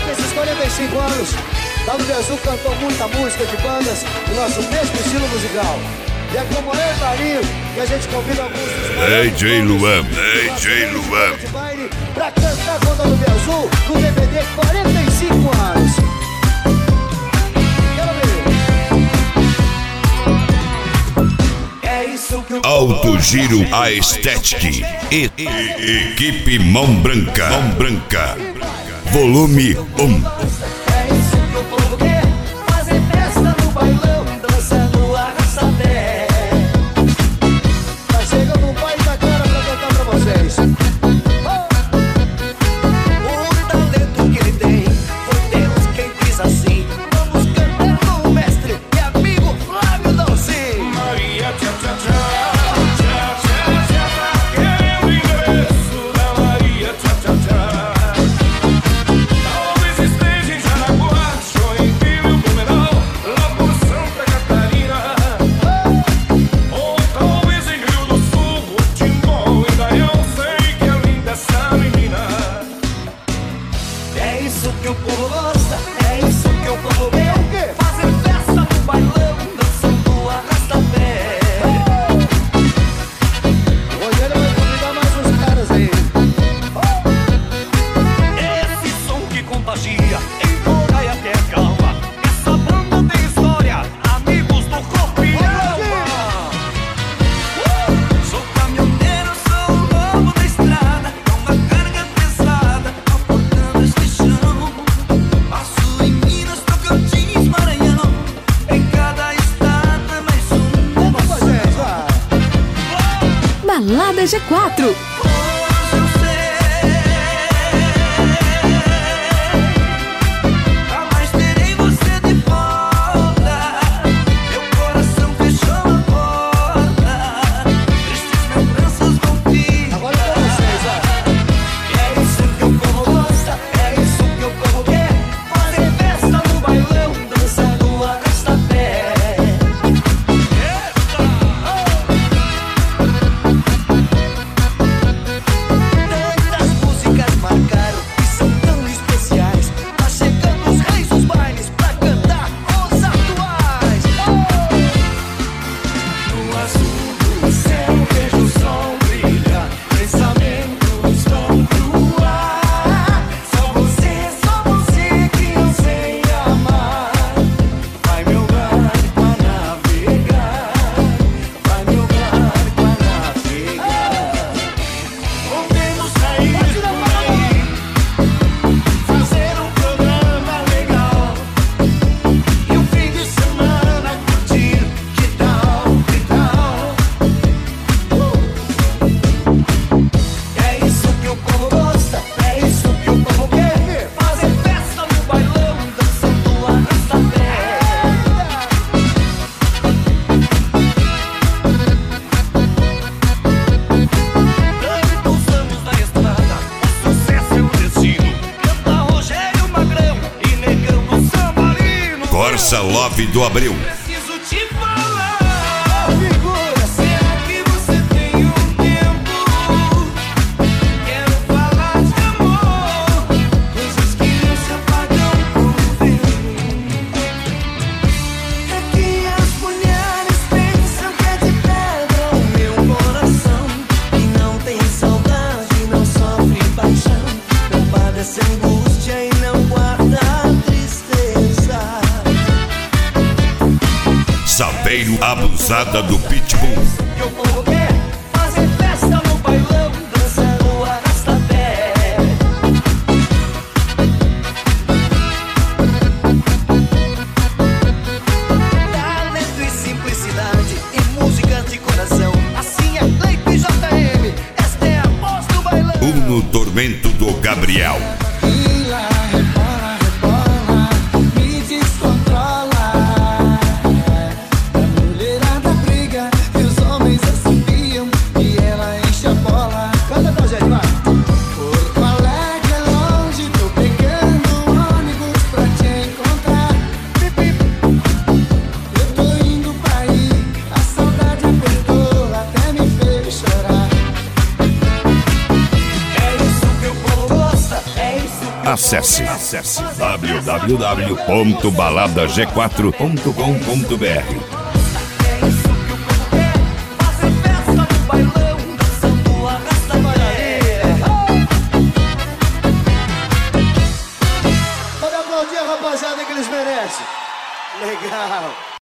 nesses 45 anos, WB Azul cantou muita música de bandas do nosso mesmo estilo musical. E é com o maior carinho que a gente convida alguns dos DJ Luan, DJ Luan, de baile pra cantar com o WB Azul no DVD 45 anos. Quero ver. É isso que eu Alto Giro Aesthetic e Equipe Mão Branca, Mão Branca, volume 1. Balada G4. Corsa Love do Abreu. Saveiro Abusada do Pitbull. E o povo quer fazer festa no bailão, dançando arrasta-pé. Talento e simplicidade e músicas de coração. Assim é Cleiton e JM. Esta é a voz do bailão. No Tormento do Gabriel. É Acesse www.baladag4.com.br. Rapaziada, que eles merecem. Legal.